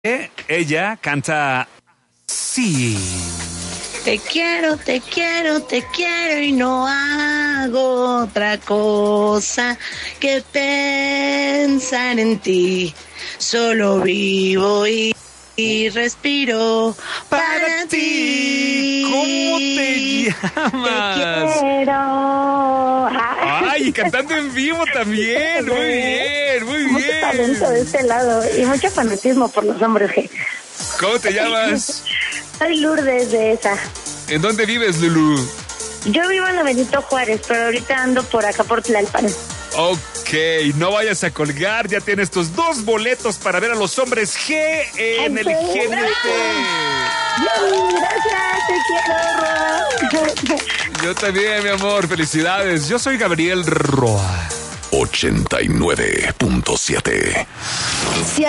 Ella canta sí. Te quiero, te quiero, te quiero y no hago otra cosa que pensar en ti. Solo vivo y respiro para ti. ¿Cómo te llamas? Te quiero. Ay, y cantando en vivo también. Muy bien, muy bien. Mucho talento de este lado y mucho fanatismo por los hombres G. ¿Cómo te llamas? Soy Lourdes de esa. ¿En dónde vives, Lulu? Yo vivo en la Benito Juárez, pero ahorita ando por acá por Tlalpan. Ok, no vayas a colgar, ya tienes tus 2 boletos para ver a los hombres G en el Genio T. Gracias, te quiero, Roa. Yo también, mi amor, felicidades. Yo soy Gabriel Roa. 89.7.